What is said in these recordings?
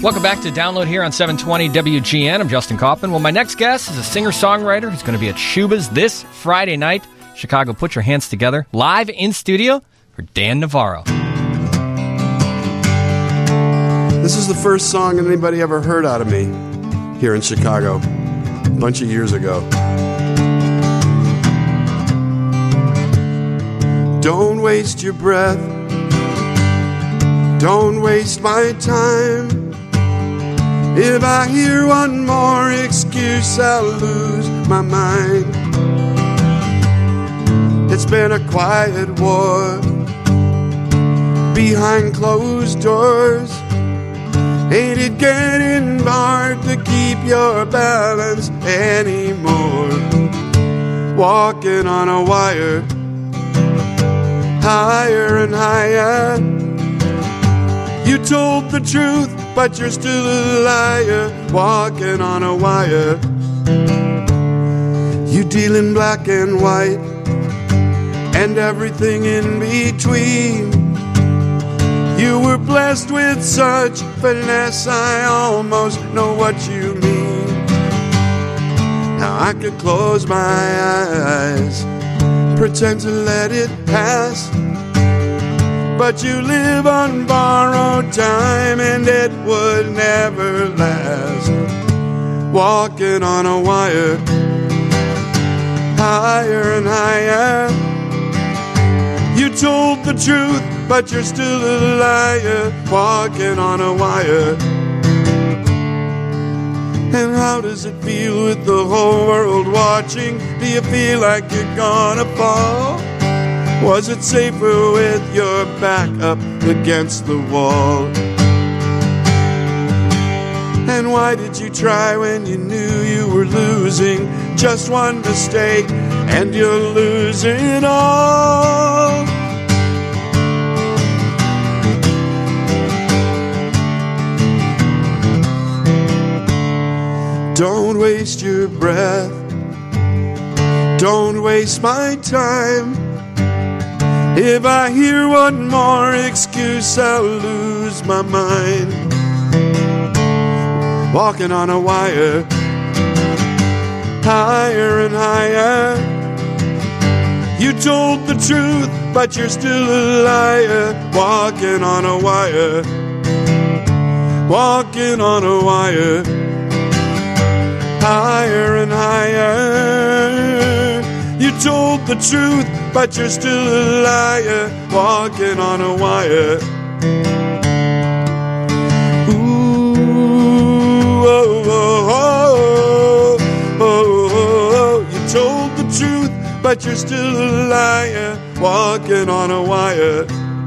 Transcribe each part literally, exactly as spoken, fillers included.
Welcome back to Download here on seven twenty W G N. I'm Justin Kaufman. Well, my next guest is a singer-songwriter who's going to be at Shuba's this Friday night. Chicago, put your hands together. Live in studio for Dan Navarro. This is the first song anybody ever heard out of me here in Chicago a bunch of years ago. Don't waste your breath. Don't waste my time. If I hear one more excuse, I'll lose my mind. It's been a quiet war behind closed doors. Ain't it getting hard to keep your balance anymore? Walking on a wire, higher and higher. You told the truth, but you're still a liar, walking on a wire. You deal in black and white, and everything in between. You were blessed with such finesse, I almost know what you mean. Now I could close my eyes, pretend to let it pass, but you live on borrowed time, and it would never last. Walking on a wire, higher and higher. You told the truth, but you're still a liar, walking on a wire. And how does it feel with the whole world watching? Do you feel like you're gonna fall? Was it safer with your back up against the wall? And why did you try when you knew you were losing? Just one mistake and you're losing it all. Don't waste your breath. Don't waste my time. If I hear one more excuse, I'll lose my mind. Walking on a wire, higher and higher. You told the truth, but you're still a liar. Walking on a wire, walking on a wire, higher and higher. You told the truth, but you're still a liar, walking on a wire. Ooh, oh, oh, oh, oh, oh. You told the truth, but you're still a liar, walking on a wire.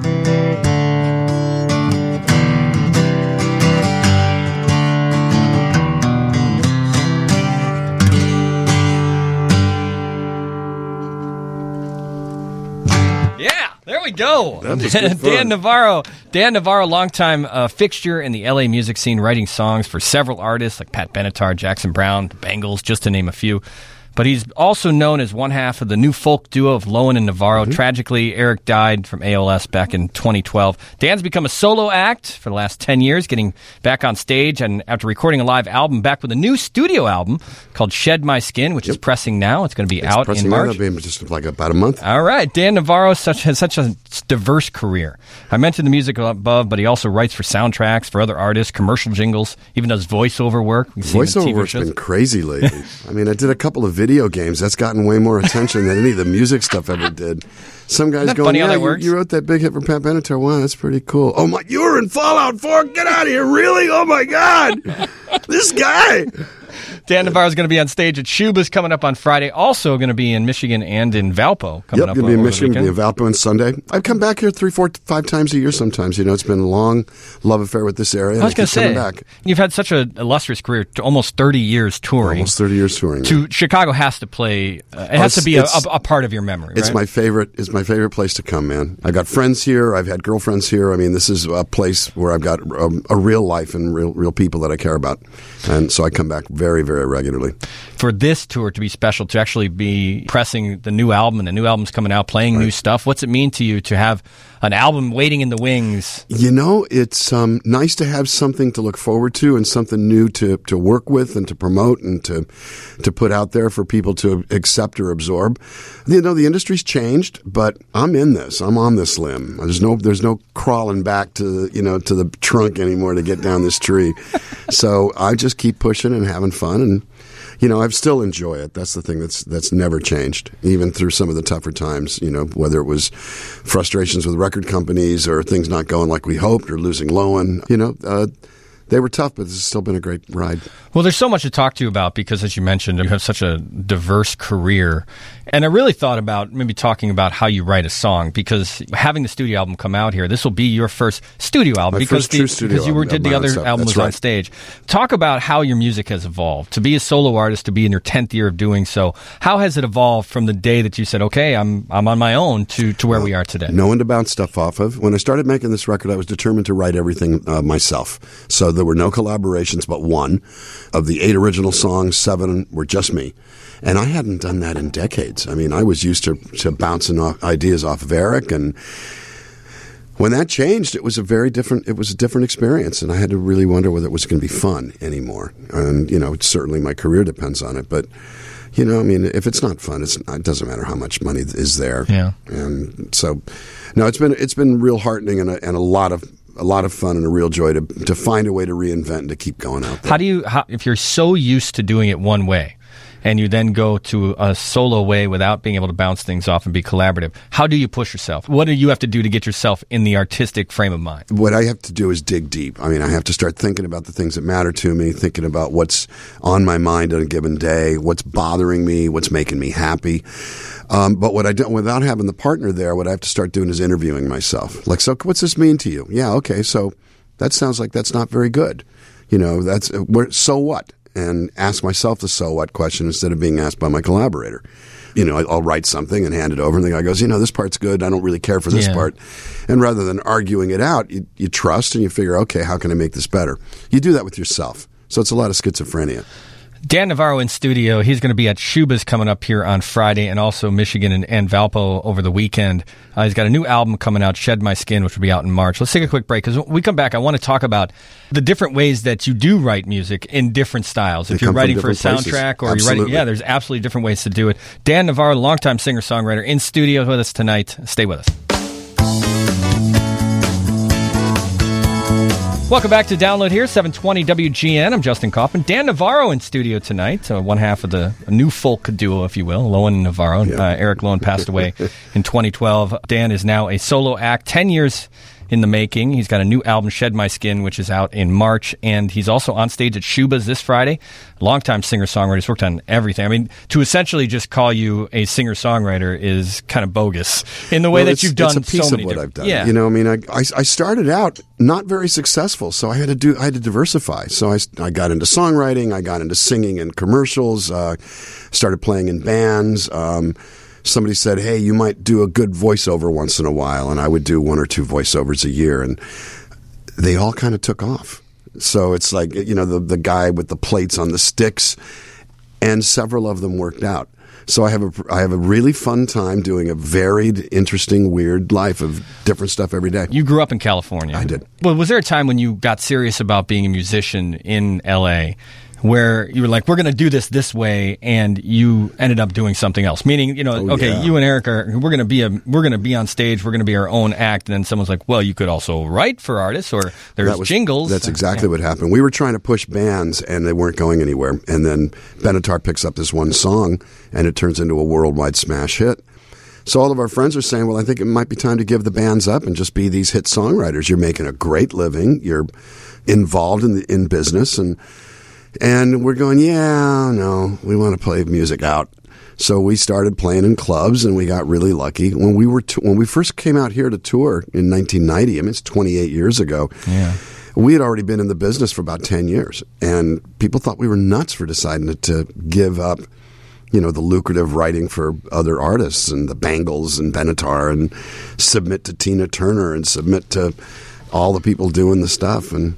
There we go. Dan, Dan Navarro. Dan Navarro, longtime uh, fixture in the L A music scene, writing songs for several artists like Pat Benatar, Jackson Browne, the Bengals, just to name a few. But he's also known as one half of the new folk duo of Lowen and Navarro. Mm-hmm. Tragically, Eric died from A L S back in twenty twelve. Dan's become a solo act for the last ten years, getting back on stage, and after recording a live album, back with a new studio album called Shed My Skin, which yep. is pressing now. It's going to be it's out in March. It'll be just like about a month. All right. Dan Navarro such, has such a diverse career. I mentioned the music above, but he also writes for soundtracks, for other artists, commercial jingles, even does voiceover work. Voiceover work's been crazy lately. I mean, I did a couple of video games. That's gotten way more attention than any of the music stuff ever did. Some guys Isn't that going, funny how yeah, that you, works? you wrote that big hit for Pat Benatar. Wow, that's pretty cool. Oh, my, you were in Fallout four? Get out of here. Really? Oh, my God. This guy. Dan Navarro is going to be on stage at Shuba's coming up on Friday. Also going to be in Michigan and in Valpo coming yep, up. Yep, going to be in over Michigan, the be in Valpo on Sunday. I come back here three, four, five times a year sometimes. You know, it's been a long love affair with this area. I was going to say, back. You've had such an illustrious career, almost thirty years touring. Almost thirty years touring. To yeah. Chicago has to play. Uh, it oh, has to be a, a, it's, a part of your memory. It's right? my favorite. It's my favorite place to come, man. I got friends here. I've had girlfriends here. I mean, this is a place where I've got a, a real life and real, real people that I care about, and so I come back very, very. very regularly. For this tour to be special, to actually be pressing the new album, and the new album's coming out, playing right. new stuff, what's it mean to you to have an album waiting in the wings? You know, it's um, nice to have something to look forward to and something new to, to work with and to promote and to to put out there for people to accept or absorb. You know, the industry's changed, but I'm in this. I'm on this limb. There's no there's no crawling back to the, you know, to the trunk anymore to get down this tree. So I just keep pushing and having fun, and you know, I still enjoy it. That's the thing that's that's never changed, even through some of the tougher times, you know, whether it was frustrations with record companies or things not going like we hoped or losing Lowen. You know, uh, they were tough, but this has still been a great ride. Well, there's so much to talk to you about because, as you mentioned, you have such a diverse career. And I really thought about maybe talking about how you write a song, because having the studio album come out here, this will be your first studio album. My because first the, true studio because you were, album, did the other stuff. album That's was right. on stage. Talk about how your music has evolved. To be a solo artist, to be in your tenth year of doing so, how has it evolved from the day that you said, okay, I'm I'm on my own, to, to where well, we are today? No one to bounce stuff off of. When I started making this record, I was determined to write everything uh, myself. So there were no collaborations but one. Of the eight original songs, seven were just me. And I hadn't done that in decades. I mean, I was used to, to bouncing off ideas off of Eric, and when that changed, it was a very different, it was a different experience, and I had to really wonder whether it was going to be fun anymore. And, you know, certainly my career depends on it, but, you know, I mean, if it's not fun, it's, it doesn't matter how much money is there. Yeah. And so, no, it's been, it's been real heartening and a, and a lot of, a lot of fun and a real joy to to find a way to reinvent and to keep going out there. How do you, how, if you're so used to doing it one way, and you then go to a solo way without being able to bounce things off and be collaborative, how do you push yourself? What do you have to do to get yourself in the artistic frame of mind? What I have to do is dig deep. I mean, I have to start thinking about the things that matter to me, thinking about what's on my mind on a given day, what's bothering me, what's making me happy. Um, but what I do, without having the partner there, what I have to start doing is interviewing myself. Like, so what's this mean to you? Yeah, okay, so that sounds like that's not very good. You know, that's so what? And ask myself the so what question instead of being asked by my collaborator. You know, I'll write something and hand it over, and the guy goes, you know, this part's good. I don't really care for this yeah. part. And rather than arguing it out, you, you trust and you figure, okay, how can I make this better? You do that with yourself. So it's a lot of schizophrenia. Dan Navarro in studio. He's going to be at Shuba's coming up here on Friday, and also Michigan and, and Valpo over the weekend. Uh, he's got a new album coming out, Shed My Skin, which will be out in March. Let's take a quick break, because when we come back, I want to talk about the different ways that you do write music in different styles. If They you're writing for a places. soundtrack or Absolutely. you're writing, yeah, there's absolutely different ways to do it. Dan Navarro, longtime singer-songwriter, in studio with us tonight. Stay with us. Welcome back to Download here, seven twenty W G N. I'm Justin Kaufman. Dan Navarro in studio tonight, uh, one half of the new folk duo, if you will, Lowen and Navarro. Yeah. Uh, Eric Lowen passed away in twenty twelve. Dan is now a solo act, ten years in the making. He's got a new album, Shed My Skin, which is out in March, and he's also on stage at Shuba's this Friday. Longtime singer-songwriter. He's worked on everything. I mean, to essentially just call you a singer-songwriter is kind of bogus in the way Well, that it's, you've done it's a piece so many of what different- I've done. Yeah. You know, I mean, I, I, I started out not very successful, so I had to do I had to diversify. So I, I got into songwriting, I got into singing in commercials, uh, started playing in bands. Um, somebody said, hey, you might do a good voiceover once in a while, and I would do one or two voiceovers a year, and they all kind of took off. So it's like, you know, the the guy with the plates on the sticks, and several of them worked out. So I have a I have a really fun time doing a varied, interesting, weird life of different stuff every day. You grew up in California. I did. Well, was there a time when you got serious about being a musician in L A where you were like, we're going to do this this way, and you ended up doing something else? Meaning, you know, Oh, okay, yeah. you and Eric are we're going to be a we're going to be on stage, we're going to be our own act, and then someone's like, well, you could also write for artists, or there's That was- jingles. That's exactly Yeah. what happened. We were trying to push bands, and they weren't going anywhere. And then Benatar picks up this one song, and it turns into a worldwide smash hit. So all of our friends are saying, well, I think it might be time to give the bands up and just be these hit songwriters. You're making a great living. You're involved in the, in business. And and we're going, yeah, no, we want to play music out. So we started playing in clubs, and we got really lucky. When we were t- when we first came out here to tour in nineteen ninety, I mean, it's twenty-eight years ago. Yeah. We had already been in the business for about ten years, and people thought we were nuts for deciding to, to give up, you know, the lucrative writing for other artists and the Bangles and Benatar, and submit to Tina Turner and submit to all the people doing the stuff. And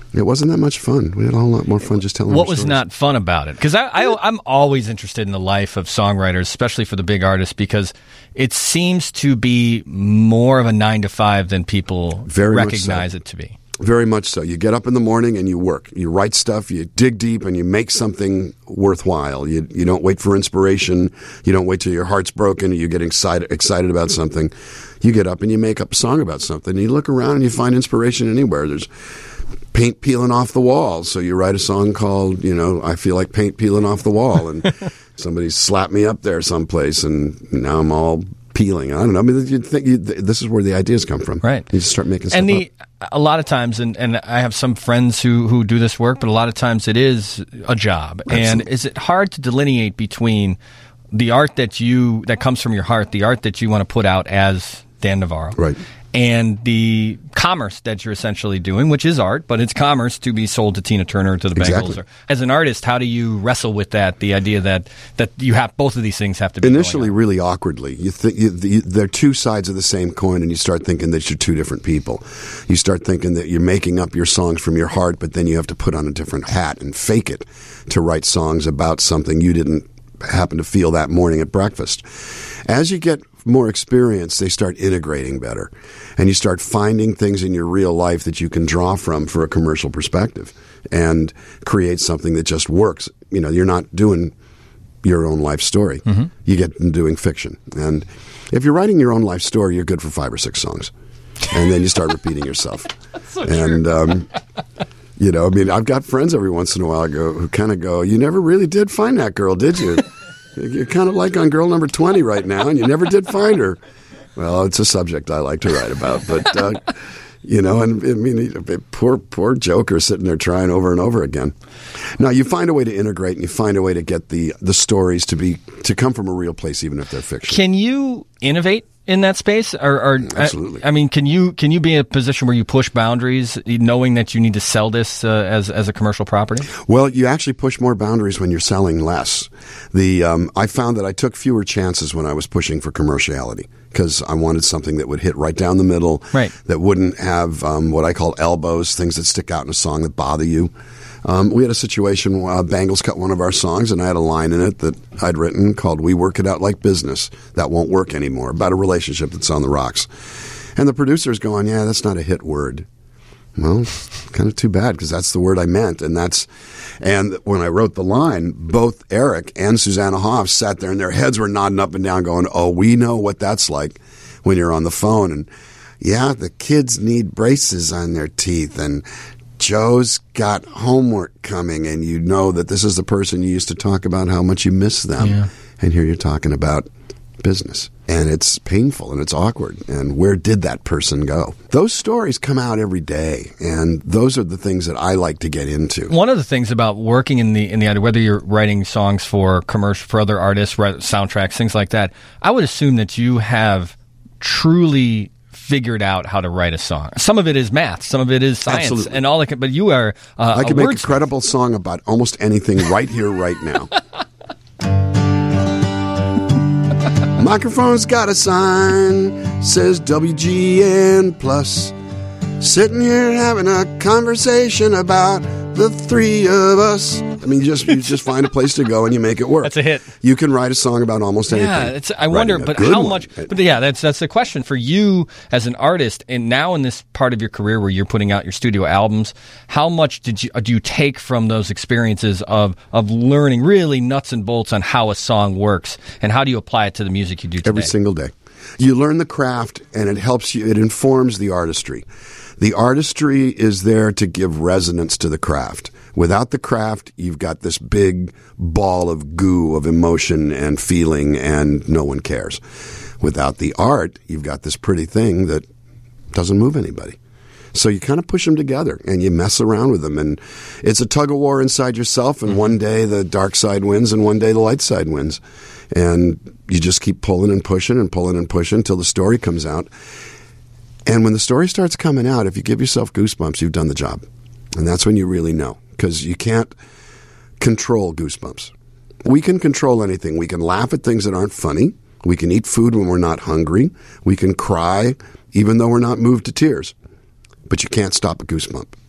It wasn't that much fun. We had a whole lot more fun just telling What our was stories. not fun about it? Because I, I, I'm always interested in the life of songwriters, especially for the big artists, because it seems to be more of a nine to five than people Very much recognize so. it to be. Very much so. You get up in the morning and you work. You write stuff, you dig deep, and you make something worthwhile. You you don't wait for inspiration. You don't wait till your heart's broken and you get excited excited about something. You get up and you make up a song about something. You look around and you find inspiration anywhere. There's paint peeling off the wall. So you write a song called, you know, I Feel Like Paint Peeling Off the Wall. And somebody slapped me up there someplace and now I'm all peeling. I don't know. I mean, you think you, this is where the ideas come from. Right. You just start making stuff and the, up. A lot of times, and, and I have some friends who, who do this work, but a lot of times it is a job. Absolutely. And is it hard to delineate between the art that you that comes from your heart, the art that you want to put out as Dan Navarro, right, and the commerce that you're essentially doing, which is art, but it's commerce to be sold to Tina Turner, to the Exactly. Bengals. Or, as an artist, how do you wrestle with that? The idea that, that you have both of these things have to be initially going on. really awkwardly. You think you, the, they're two sides of the same coin, and you start thinking that you're two different people. You start thinking that you're making up your songs from your heart, but then you have to put on a different hat and fake it to write songs about something you didn't happen to feel that morning at breakfast. As you get more experience, they start integrating better, and you start finding things in your real life that you can draw from for a commercial perspective and create something that just works. You know, you're not doing your own life story. Mm-hmm. You get doing fiction. And if you're writing your own life story, you're good for five or six songs. And then you start repeating yourself. That's so and, true. um, you know, I mean, I've got friends every once in a while go who kind of go, you never really did find that girl, did you? You're kind of like on girl number twenty right now, and you never did find her. Well, it's a subject I like to write about, but, uh, you know, and I mean, poor, poor Joker sitting there trying over and over again. Now, you find a way to integrate, and you find a way to get the, the stories to be to come from a real place, even if they're fiction. Can you innovate in that space? Or, or Absolutely. I, I mean, can you can you be in a position where you push boundaries, knowing that you need to sell this uh, as as a commercial property? Well, you actually push more boundaries when you're selling less. The um, I found that I took fewer chances when I was pushing for commerciality because I wanted something that would hit right down the middle, right. that wouldn't have um, what I call elbows, things that stick out in a song that bother you. Um, we had a situation where uh, Bangles cut one of our songs, and I had a line in it that I'd written called "We Work It Out Like Business." That won't work anymore, about a relationship that's on the rocks. And the producer's going, yeah, that's not a hit word. Well, kind of too bad, because that's the word I meant. And that's, and when I wrote the line, both Eric and Susanna Hoff sat there and their heads were nodding up and down going, oh, we know what that's like when you're on the phone. And yeah, the kids need braces on their teeth, and Joe's got homework coming, and you know that this is the person you used to talk about how much you miss them. Yeah. And here you're talking about business. And it's painful and it's awkward. And where did that person go? Those stories come out every day, and those are the things that I like to get into. One of the things about working in the in the whether you're writing songs for commercial for other artists, write soundtracks, things like that, I would assume that you have truly figured out how to write a song. Some of it is math, some of it is science, Absolutely. and all that. But you are uh, I a can make a wordsmith. credible song about almost anything right here, right now. Microphone's got a sign, says W G N plus. Sitting here having a conversation about the three of us. I mean, you just you just find a place to go and you make it work. That's a hit. You can write a song about almost anything. Yeah, it's, I wonder, Writing a but good how one. much? But yeah, that's that's the question for you as an artist, and now in this part of your career where you're putting out your studio albums. How much did you do you take from those experiences of of learning really nuts and bolts on how a song works, and how do you apply it to the music you do today? Every single day. You learn the craft, and it helps you. It informs the artistry. The artistry is there to give resonance to the craft. Without the craft, you've got this big ball of goo of emotion and feeling, and no one cares. Without the art, you've got this pretty thing that doesn't move anybody. So you kind of push them together, and you mess around with them, and it's a tug of war inside yourself, and one day the dark side wins, and one day the light side wins. And you just keep pulling and pushing and pulling and pushing until the story comes out. And when the story starts coming out, if you give yourself goosebumps, you've done the job. And that's when you really know, because you can't control goosebumps. We can control anything. We can laugh at things that aren't funny. We can eat food when we're not hungry. We can cry even though we're not moved to tears. But you can't stop a goosebump.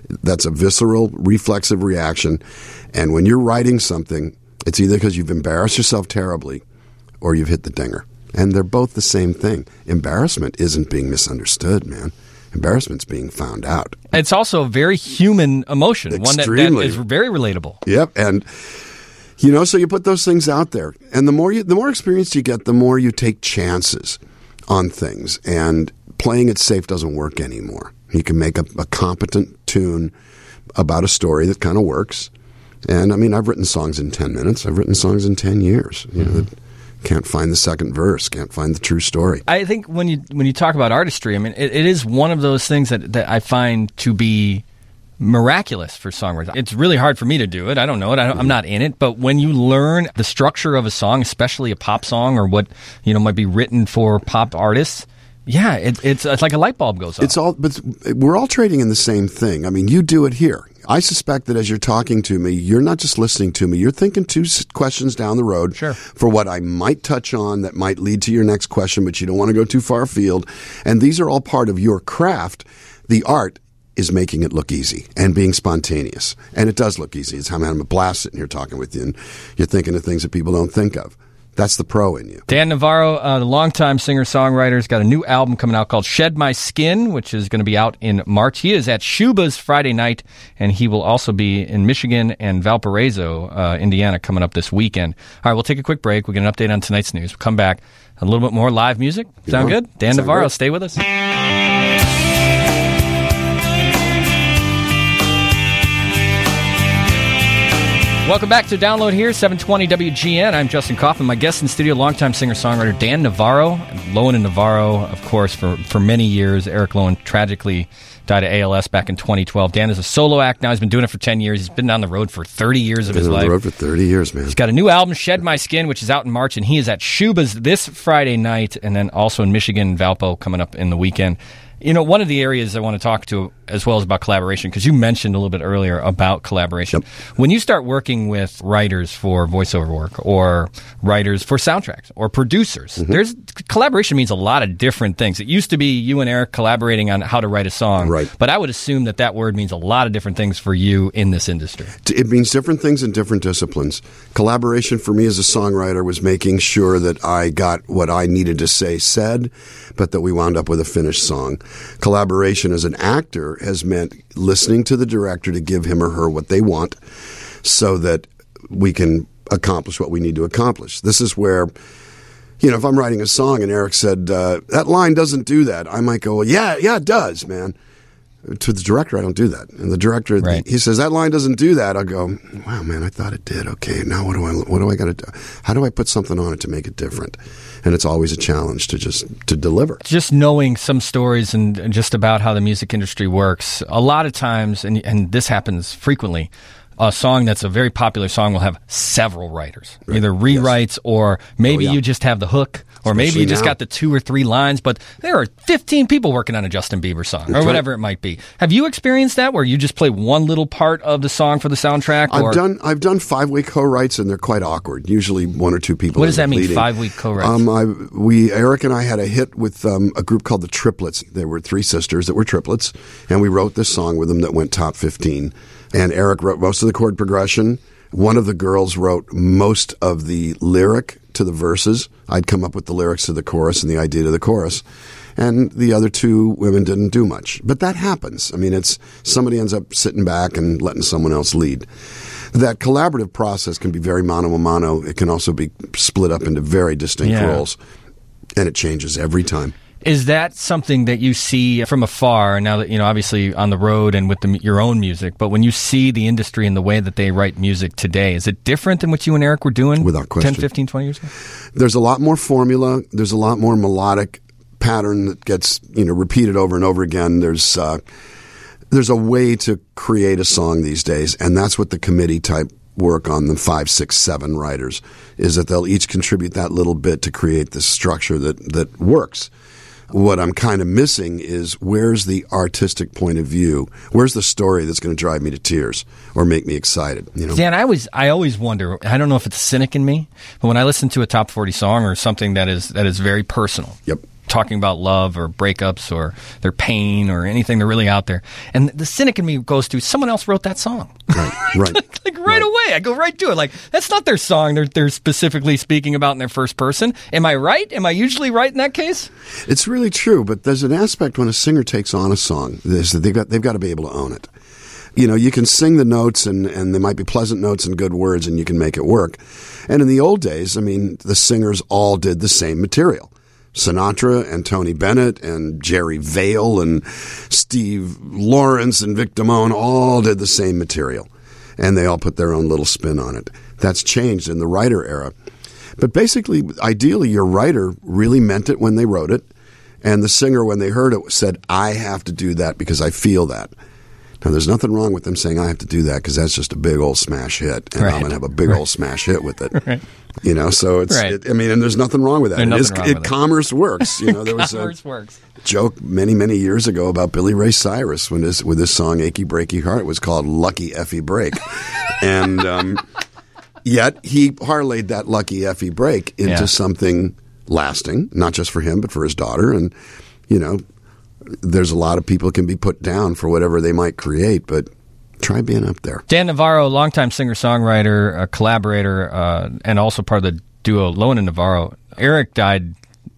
That's a visceral, reflexive reaction. And when you're writing something, it's either because you've embarrassed yourself terribly or you've hit the dinger. And they're both the same thing. Embarrassment isn't being misunderstood, man. Embarrassment's being found out. It's also a very human emotion, Extremely. one that, that is very relatable. Yep, and you know, so you put those things out there, and the more you, the more experience you get, the more you take chances on things. And playing it safe doesn't work anymore. You can make a, a competent tune about a story that kind of works. And I mean, I've written songs in ten minutes. I've written songs in ten years. You know, that can't find the second verse, can't find the true story. I think when you when you talk about artistry, I mean, it, it is one of those things that, that I find to be miraculous for songwriters. It's really hard for me to do it. I don't know it. I don't, I'm not in it. But when you learn the structure of a song, especially a pop song or what you know might be written for pop artists, yeah, it, it's it's like a light bulb goes off. It's all, but we're all trading in the same thing. I mean, you do it here. I suspect that as you're talking to me, you're not just listening to me. You're thinking two questions down the road sure. for what I might touch on that might lead to your next question, but you don't want to go too far afield. And these are all part of your craft. The art is making it look easy and being spontaneous. And it does look easy. It's how I'm a blast sitting here talking with you, and you're thinking of things that people don't think of. That's the pro in you. Dan Navarro, uh, the longtime singer-songwriter, has got a new album coming out called Shed My Skin, which is going to be out in March. He is at Shuba's Friday night, and he will also be in Michigan and Valparaiso, uh, Indiana, coming up this weekend. All right, we'll take a quick break. We'll get an update on tonight's news. We'll come back. A little bit more live music. Sound Yeah, good? Dan sound Navarro, good. stay with us. Welcome back to Download Here, seven twenty W G N. I'm Justin Kaufman. My guest in studio, longtime singer-songwriter Dan Navarro. Lowen and Navarro, of course, for, for many years. Eric Lowen tragically died of A L S back in twenty twelve. Dan is a solo act now. He's been doing it for ten years. He's been on the road for thirty years of Been his on life. the road for thirty years, man. He's got a new album, Shed My Skin, which is out in March, and he is at Shuba's this Friday night, and then also in Michigan, Valpo, coming up in the weekend. You know, one of the areas I want to talk to as well is about collaboration, because you mentioned a little bit earlier about collaboration. Yep. When you start working with writers for voiceover work or writers for soundtracks or producers, Mm-hmm. there's collaboration means a lot of different things. It used to be you and Eric collaborating on how to write a song, Right. but I would assume that that word means a lot of different things for you in this industry. It means different things in different disciplines. Collaboration for me as a songwriter was making sure that I got what I needed to say said, but that we wound up with a finished song. Collaboration as an actor has meant listening to the director to give him or her what they want so that we can accomplish what we need to accomplish. This is where, you know, if I'm writing a song and Eric said, uh, that line doesn't do that, I might go, well, yeah, yeah, it does, man. To the director, I don't do that. And the director, Right. he says, that line doesn't do that. I'll go, wow, man, I thought it did. Okay, now what do I, what do I got to do? How do I put something on it to make it different? And it's always a challenge to just, to deliver. Just knowing some stories and and just about how the music industry works, a lot of times, and, and this happens frequently, a song that's a very popular song will have several writers, Right. either rewrites Yes. or maybe Oh, yeah. you just have the hook, or maybe Especially you just now. got the two or three lines, but there are fifteen people working on a Justin Bieber song, or That's whatever right. it might be. Have you experienced that, where you just play one little part of the song for the soundtrack? Or I've done I've done five week co-writes and they're quite awkward. Usually one or two people. What does end that up mean, leading. five-week co-writes? Um, I, we Eric and I had a hit with um, a group called the Triplets. They were three sisters that were triplets, and we wrote this song with them that went top fifteen. And Eric wrote most of the chord progression. One of the girls wrote most of the lyric to the verses. I'd come up with the lyrics to the chorus and the idea to the chorus. And the other two women didn't do much. But that happens. I mean, it's somebody ends up sitting back and letting someone else lead. That collaborative process can be very mano a mano. It can also be split up into very distinct Yeah. roles. And it changes every time. Is that something that you see from afar now that, you know, obviously on the road and with the, your own music, but when you see the industry and the way that they write music today, is it different than what you and Eric were doing Without question. ten, fifteen, twenty years ago? There's a lot more formula. There's a lot more melodic pattern that gets, you know, repeated over and over again. There's uh, there's a way to create a song these days, and that's what the committee type work on the five, six, seven writers is that they'll each contribute that little bit to create this structure that that works. What I'm kind of missing is where's the artistic point of view? Where's the story that's going to drive me to tears or make me excited? You know, Dan, I always, I always wonder. I don't know if it's a cynic in me, but when I listen to a top forty song or something that is that is very personal, Yep. talking about love or breakups or their pain or anything they're really out there. And the cynic in me goes to, someone else wrote that song. Right, right. like like right, right away. I go right to it. Like, that's not their song they're, they're specifically speaking about in their first person. Am I right? Am I usually right in that case? It's really true, but there's an aspect when a singer takes on a song, is that they've got, they've got to be able to own it. You know, you can sing the notes and, and there might be pleasant notes and good words and you can make it work. And in the old days, I mean, the singers all did the same material. Sinatra and Tony Bennett and Jerry Vale and Steve Lawrence and Vic Damone all did the same material. And they all put their own little spin on it. That's changed in the writer era. But basically, ideally, your writer really meant it when they wrote it. And the singer, when they heard it, said, I have to do that because I feel that. Now, there's nothing wrong with them saying, I have to do that because that's just a big old smash hit. And right. I'm going to have a big right. old smash hit with it. Right. You know, so it's, right. it, I mean, and there's nothing wrong with that. There's It, is, nothing wrong it with it. commerce works. You know, there was Commerce a works. joke many, many years ago about Billy Ray Cyrus when his, with his song Achy Breaky Heart was called Lucky Effie Break. and um, yet he parlayed that Lucky Effie Break into Yeah. something lasting, not just for him, but for his daughter. And, you know, there's a lot of people can be put down for whatever they might create, but try being up there. Dan Navarro, longtime singer-songwriter, a collaborator, uh, and also part of the duo Lowen and Navarro. Eric died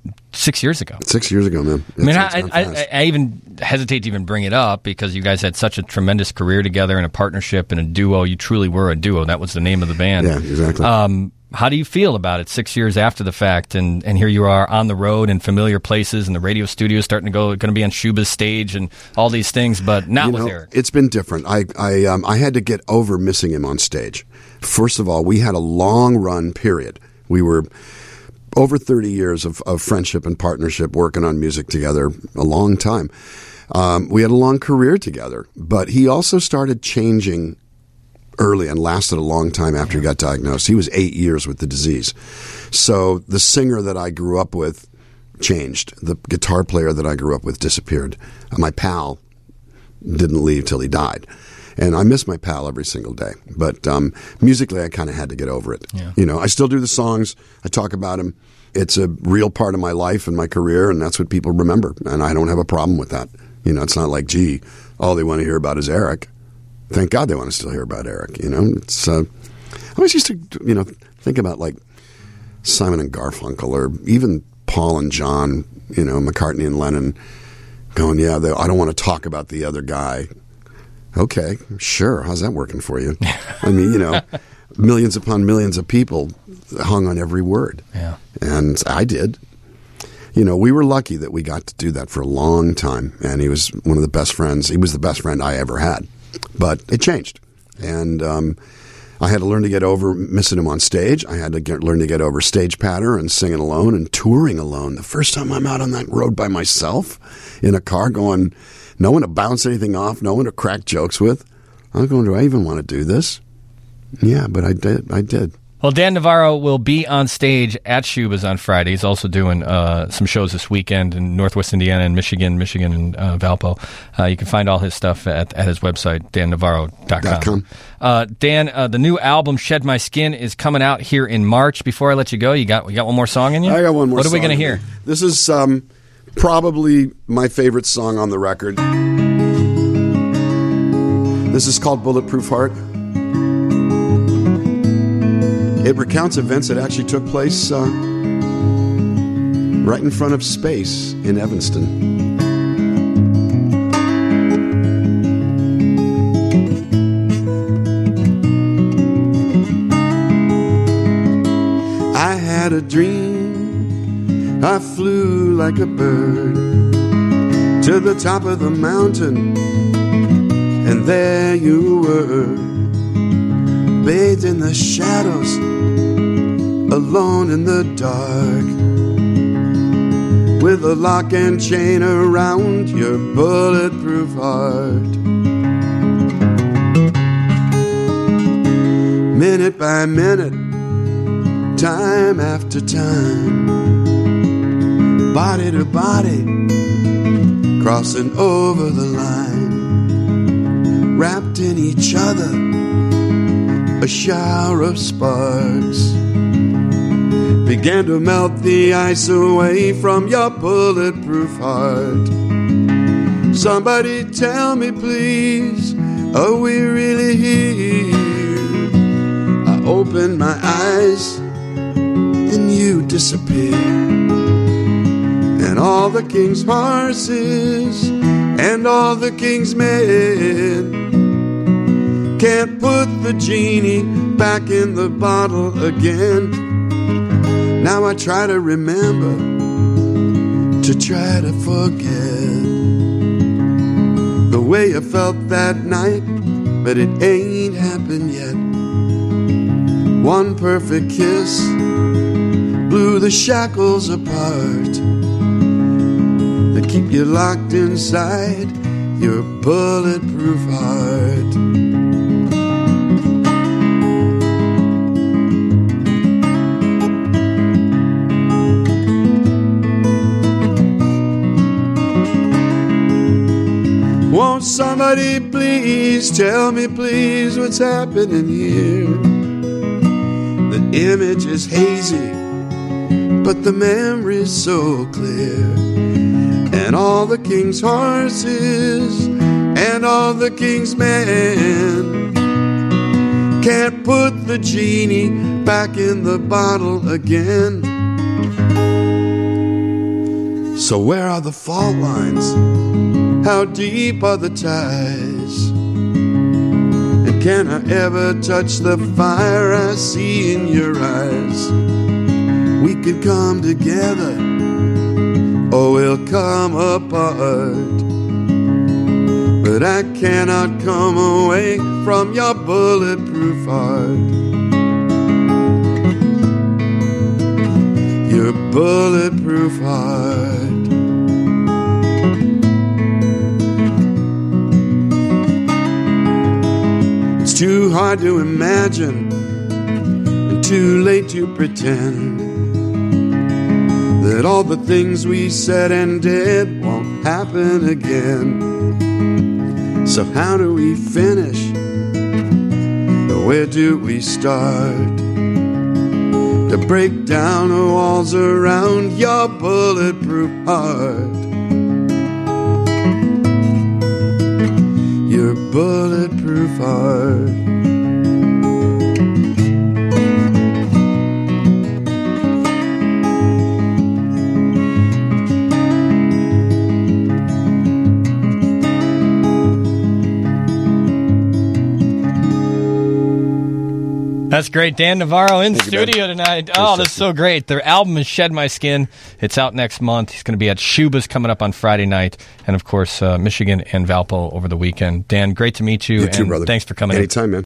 six years ago. Six years ago, man. I mean, It's- I, it's gone I, fast. I, I even hesitate to even bring it up because you guys had such a tremendous career together and a partnership and a duo. You truly were a duo. That was the name of the band. Yeah, exactly. Um, how do you feel about it six years after the fact? And, and here you are on the road in familiar places and the radio studio starting to go, going to be on Shuba's stage and all these things, but not You with know, Eric. It's been different. I I um, I had to get over missing him on stage. First of all, we had a long run period. We were over thirty years of, of friendship and partnership working on music together, a long time. Um, we had a long career together, but he also started changing early and lasted a long time after he got diagnosed. He was eight years with the disease. So the singer that I grew up with changed. The guitar player that I grew up with disappeared. Uh, my pal didn't leave till he died. And I miss my pal every single day. But um, musically, I kind of had to get over it. Yeah. You know, I still do the songs. I talk about him. It's a real part of my life and my career, and that's what people remember. And I don't have a problem with that. You know, it's not like, gee, all they want to hear about is Eric. Thank God they want to still hear about Eric. You know, it's. Uh, I always used to, you know, think about like Simon and Garfunkel, or even Paul and John. You know, McCartney and Lennon, going, yeah, they, I don't want to talk about the other guy. Okay, sure. How's that working for you? I mean, you know, millions upon millions of people hung on every word. Yeah. And I did. You know, we were lucky that we got to do that for a long time. And he was one of the best friends. He was the best friend I ever had. But it changed. And um, I had to learn to get over missing him on stage. I had to get, learn to get over stage patter and singing alone and touring alone. The first time I'm out on that road by myself in a car going, no one to bounce anything off, no one to crack jokes with. I was going, do I even want to do this? Yeah, but I did. I did. Well, Dan Navarro will be on stage at Shuba's on Friday. He's also doing uh, some shows this weekend in Northwest Indiana and Michigan, Michigan and uh, Valpo. Uh, you can find all his stuff at, at his website, dan navarro dot com. Uh, Dan, uh, the new album, Shed My Skin, is coming out here in March. Before I let you go, you got you got one more song in you? I got one more What song. are we going to hear? Me. This is um, probably my favorite song on the record. This is called Bulletproof Heart. It recounts events that actually took place uh, right in front of space in Evanston. I had a dream, I flew like a bird to the top of the mountain, and there you were, bathed in the shadows, alone in the dark, with a lock and chain around your bulletproof heart. Minute by minute, time after time, body to body, crossing over the line, wrapped in each other, a shower of sparks, began to melt the ice away from your bulletproof heart. Somebody tell me please, are we really here? I opened my eyes and you disappeared. And all the king's horses and all the king's men can't put the genie back in the bottle again. Now I try to remember, to try to forget the way I felt that night, but it ain't happened yet. One perfect kiss blew the shackles apart that keep you locked inside your bulletproof heart. Won't somebody please tell me please what's happening here? The image is hazy, but the memory's so clear. And all the king's horses and all the king's men can't put the genie back in the bottle again. So where are the fault lines? How deep are the ties? And can I ever touch the fire I see in your eyes? We could come together, or we'll come apart. But I cannot come away from your bulletproof heart. Your bulletproof heart. It's too hard to imagine and too late to pretend that all the things we said and did won't happen again. So how do we finish? Where do we start? To break down the walls around your bulletproof heart. Your bulletproof heart. That's great. Dan Navarro in Thank studio you, tonight. Oh, that's so great. Their album is Shed My Skin. It's out next month. He's going to be at Shuba's coming up on Friday night. And, of course, uh, Michigan and Valpo over the weekend. Dan, great to meet you. You too, and brother. Thanks for coming Anytime, in. man.